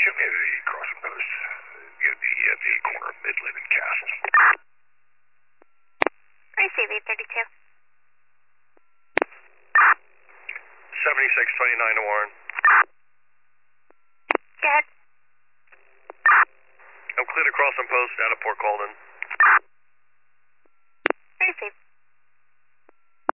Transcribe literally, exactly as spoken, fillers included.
show me the crossing post. Yeah, the, uh, the corner of Midland and Castle. Receive eight thirty-two. seventy-six twenty-nine to Warren. Go ahead. I'm clear to cross on post out of Port Colden. Receive.